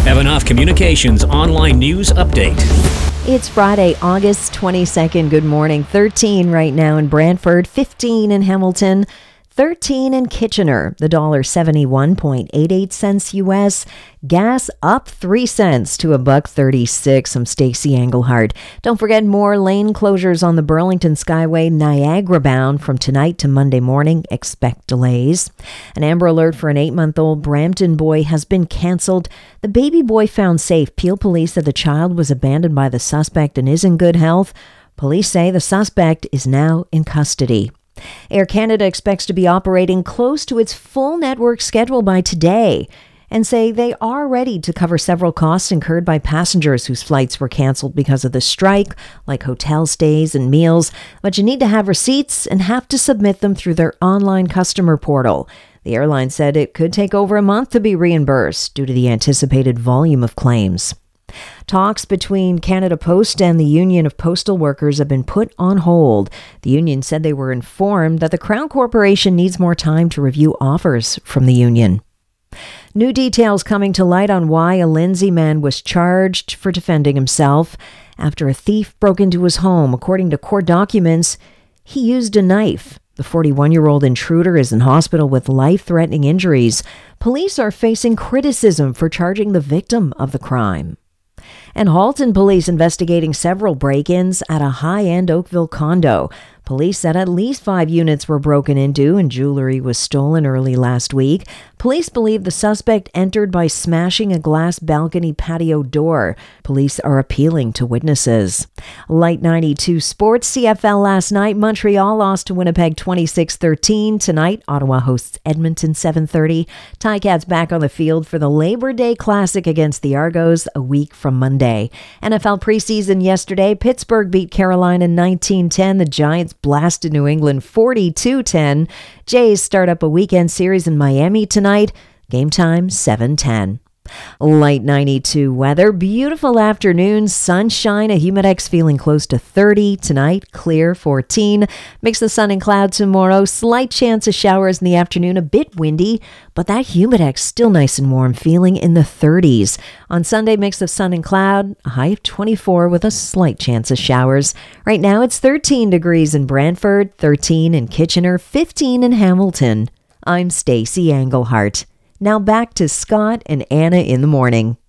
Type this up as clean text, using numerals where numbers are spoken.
Evanoff Communications online news update. It's Friday, August 22nd. Good morning. 13 right now in Brantford, 15 in Hamilton, 13 in Kitchener. The $1.7188 U.S. Gas up 3 cents to $1.36. I'm Stacey Englehart. Don't forget more lane closures on the Burlington Skyway Niagara bound from tonight to Monday morning. Expect delays. An Amber Alert for an 8-month-old Brampton boy has been canceled. The baby boy found safe. Peel police said the child was abandoned by the suspect and is in good health. Police say the suspect is now in custody. Air Canada expects to be operating close to its full network schedule by today and say they are ready to cover several costs incurred by passengers whose flights were canceled because of the strike, like hotel stays and meals, but you need to have receipts and have to submit them through their online customer portal. The airline said it could take over a month to be reimbursed due to the anticipated volume of claims. Talks between Canada Post and the Union of Postal Workers have been put on hold. The union said they were informed that the Crown Corporation needs more time to review offers from the union. New details coming to light on why a Lindsay man was charged for defending himself after a thief broke into his home. According to court documents, he used a knife. The 41-year-old intruder is in hospital with life-threatening injuries. Police are facing criticism for charging the victim of the crime. And Halton police investigating several break-ins at a high-end Oakville condo. Police said at least 5 units were broken into and jewelry was stolen early last week. Police believe the suspect entered by smashing a glass balcony patio door. Police are appealing to witnesses. Light 92 Sports CFL last night. Montreal lost to Winnipeg 26-13. Tonight, Ottawa hosts Edmonton 7:30. Ticats back on the field for the Labor Day Classic against the Argos a week from Monday. NFL preseason yesterday. Pittsburgh beat Carolina 19-10. The Giants blasted New England 42-10. Jays start up a weekend series in Miami tonight. Game time 7:10. Light 92 weather. Beautiful afternoon. Sunshine. A humidex feeling close to 30. Tonight, clear 14. Mix of sun and cloud tomorrow. Slight chance of showers in the afternoon. A bit windy, but that humidex still nice and warm. Feeling in the 30s. On Sunday, mix of sun and cloud. A high of 24 with a slight chance of showers. Right now, it's 13 degrees in Brantford, 13 in Kitchener, 15 in Hamilton. I'm Stacey Englehart. Now back to Scott and Anna in the morning.